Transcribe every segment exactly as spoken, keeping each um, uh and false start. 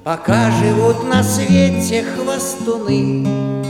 пока живут на свете хвостуны.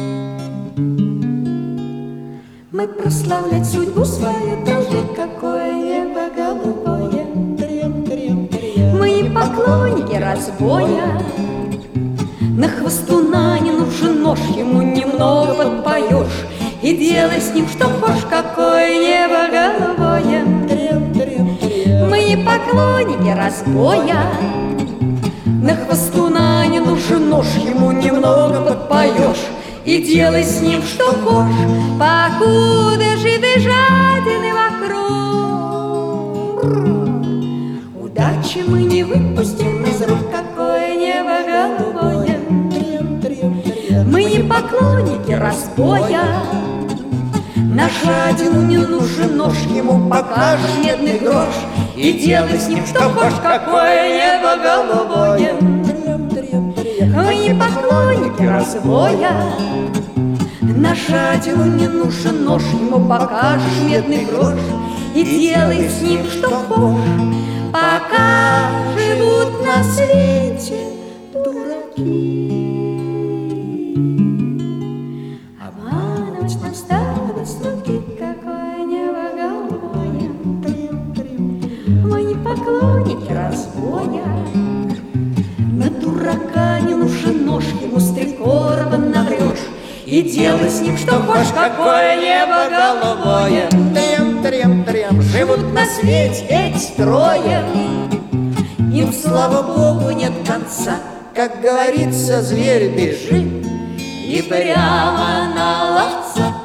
Мы прославлять судьбу свою должны, какое небо голубое. Мы не поклонники разбоя, на хвостуна не нужен нож, ему немного подпоешь, и делай с ним что хочешь, какое небо голубое. Мы не поклонники разбоя, на хвостуна не нужен нож, ему немного подпоешь, и делай с ним что хочешь, покуда живы жадины вокруг. Удачи мы не выпустим из рук, какое небо голубое. Мы не поклонники разбоя, на жадину не нужен нож, ему покажешь медный грош, и делай с ним что хочешь, какое небо голубое. Мы не поклонники разбоя, на жадину не нужен нож, ему покажешь медный грош, и делай с ним что хочешь, пока живут на свете дураки. Обманывать нам стало с руки, какое небо голубое. Мы не поклонники разбоя, на дурака не нужен нож, ему с три короба наврешь, и делай с ним что хочешь, какое небо голубое. Трем-трем-трем, Живут на свете эти трое, им, слава Богу, нет конца. как говорится, зверь бежит, И прямо на ловца.